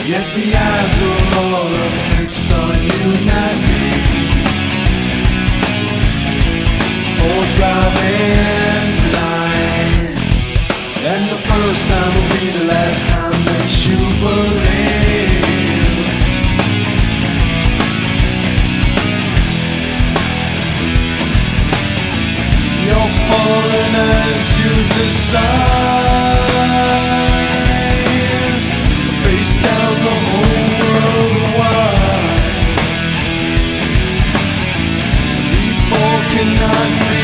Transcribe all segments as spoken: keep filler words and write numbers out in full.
Yet the eyes of all are fixed on you, not me. For driving blind, and the first time will be the last time that you believe. You're falling as you decide, face down the whole world wide. Before cannot be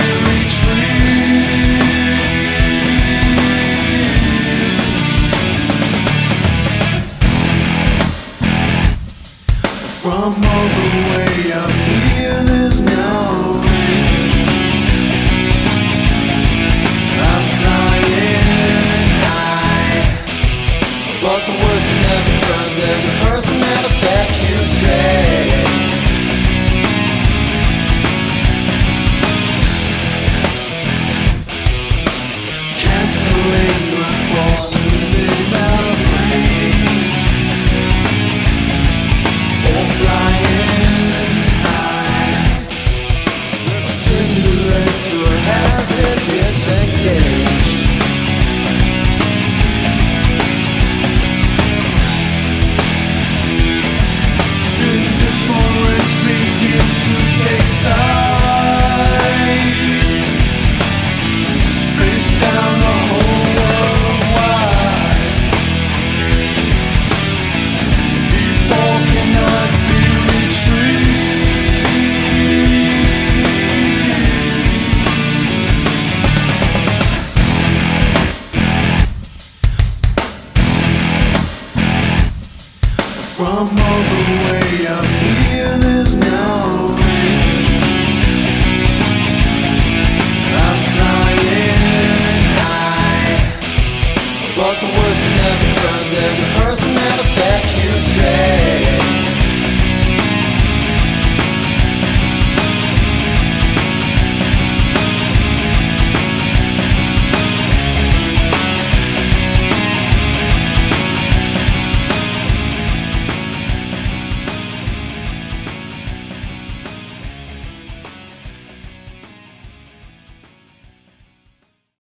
retrieved. From all the way up here, there's no rain. I'm flying high, but the worst is never first. There's a person that'll set you straight. Canceling the false within my brain. For flying high, the simulator has been disengaged. Indifference begins to take sides, face down the whole world wide. Before cannot be retrieved. From all the way up